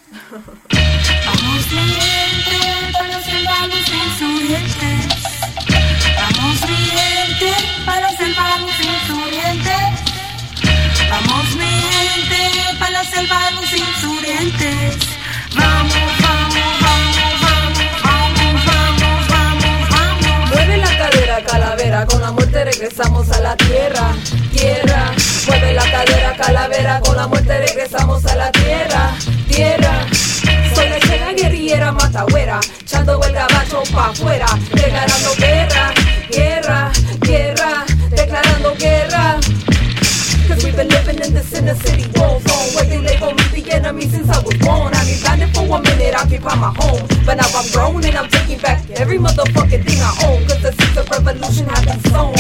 Vamos mi gente para salvar los insurgentes. Vamos mi gente para salvar los insurgentes. Vamos mi gente para salvar los insurgentes. Vamos, vamos, vamos, vamos, vamos, vamos, vamos. Mueve la cadera, calavera, con la muerte regresamos a la tierra, tierra. Mueve la cadera, calavera, con la muerte regresamos a la tierra, tierra. Soy la chena guerrillera matagüera, echando el gabacho pa' afuera, declarando guerra, guerra, guerra, declarando guerra. Cause we've been living in this inner city war zone, where they label me the enemy since I was born. I been blinded for 1 minute, occupy my home, but now I'm grown and I'm taking back every motherfucking thing I own. Cause the seeds of revolution have been sown.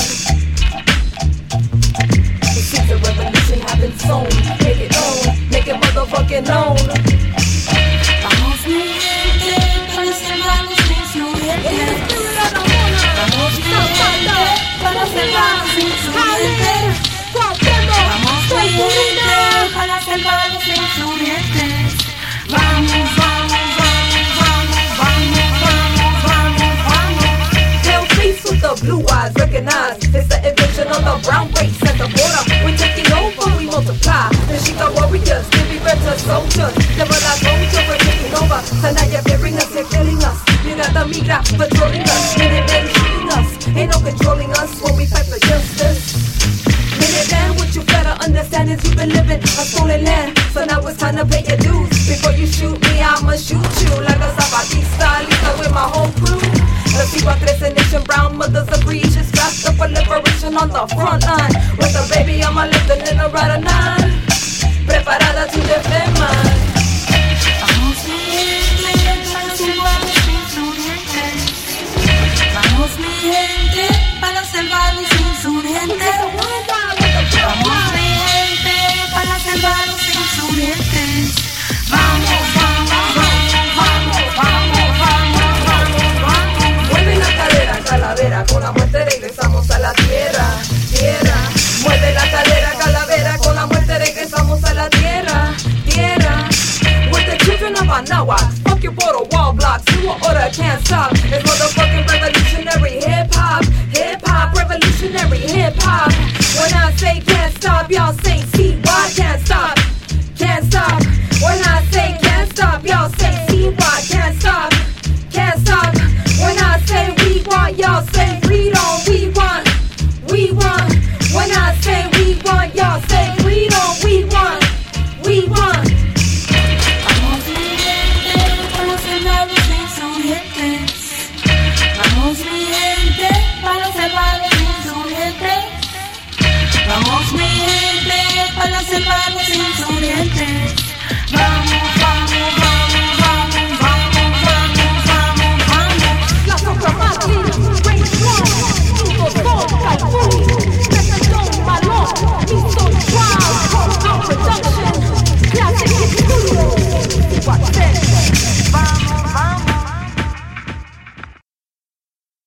The seeds of revolution have been sown. Make it known, make it motherfucking known. Vamos mi gente para salvar los insurgentes. Vamos mi gente para salvar los insurgentes. Vamos mi gente para salvar los insurgentes. Vamos, vamos, vamos, vamos, vamos, vamos, vamos, vamos. Pale face with the blue eyes, recognize it's the invasion of the brown race at the border. We're taking over, we multiply. The Shika warriors, giving birth to soldiers. Never like soldiers, we're taking over. So now you're fearing us, you're killing us. You got the migra patrolling us, Minutemen shooting us. Ain't no controlling us when we fight for justice. Minutemen, what you better understand is you've been living a stolen land. So now it's time to pay your dues. Before you shoot me, I'ma shoot you like a zapatista, lista with my whole crew. The people crece nation, brown mothers agree. She's strapped up for liberation on the front line. With a baby on my left and in a right of 9. Preparada to defend mine. Vamos mi gente para salvar los insurgentes. Vamos mi gente para salvar los insurgentes. Vamos mi gente para salvar los insurgentes. Vamos, vamos, vamos, vamos, vamos, vamos, vamos, vamos. Mueve la cadera, calavera, con la muerte regresamos a la tierra, tierra. Mueve la cadera, calavera, con la muerte regresamos a la tierra, tierra. With the children of Anawa, fuck your border wall blocks, new order can't stop. It's motherfucking revolutionary hip-hop, hip-hop, revolutionary hip-hop. When I say can't stop, y'all say see why can't stop, can't stop. When I say can't stop, y'all say see why can't stop, can't stop. When I say we want, y'all say freedom, we want, we want. When I say we want, y'all say freedom, we want, we want. Vamos mi gente para salvar los insurgentes. Vamos mi gente para salvar los insurgentes. Vamos mi gente para salvar los insurgentes.